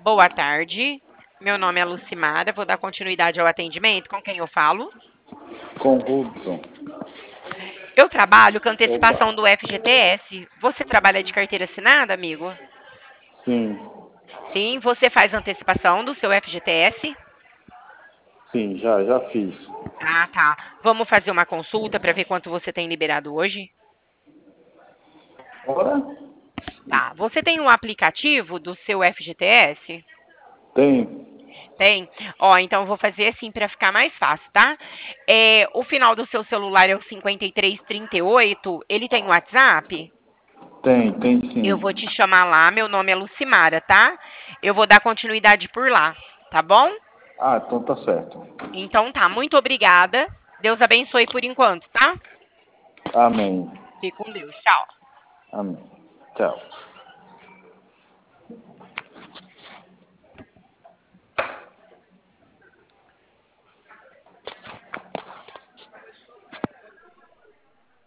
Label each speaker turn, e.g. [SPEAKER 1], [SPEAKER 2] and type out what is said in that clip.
[SPEAKER 1] Boa tarde. Meu nome é Lucimara. Vou dar continuidade ao atendimento. Com quem eu falo?
[SPEAKER 2] Com Hudson.
[SPEAKER 1] Eu trabalho com
[SPEAKER 2] Opa.
[SPEAKER 1] antecipação do FGTS. Você trabalha de carteira assinada, amigo?
[SPEAKER 2] Sim,
[SPEAKER 1] Sim. Você faz antecipação do seu FGTS?
[SPEAKER 2] sim, já fiz.
[SPEAKER 1] Ah, tá. Vamos fazer uma consulta para ver quanto você tem liberado hoje?
[SPEAKER 2] Ora?
[SPEAKER 1] Tá. Você tem um aplicativo do seu FGTS?
[SPEAKER 2] Tem.
[SPEAKER 1] Tem? Ó, então eu vou fazer assim para ficar mais fácil, tá? O final do seu celular é o 5338. Ele tem WhatsApp?
[SPEAKER 2] Tem
[SPEAKER 1] Eu
[SPEAKER 2] sim.
[SPEAKER 1] vou te chamar lá. Meu nome é Lucimara, tá? Eu vou dar continuidade por lá, tá bom?
[SPEAKER 2] Ah, então tá certo.
[SPEAKER 1] Então tá. Muito obrigada. Deus abençoe por enquanto, tá?
[SPEAKER 2] Amém.
[SPEAKER 1] Fique com Deus. Tchau.
[SPEAKER 2] Amém. Tchau.